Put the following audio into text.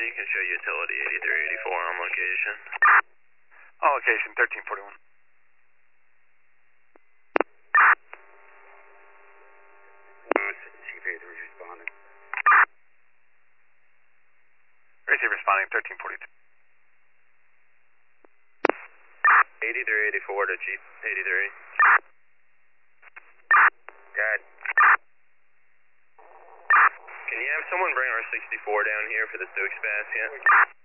you can show utility 8384 on location. On location, 1341. Chief 83 is responding. Receive responding, 1342. 8384 to Chief 83. Dad. Can you have someone bring our 64 down here for the Stokes Bass yet?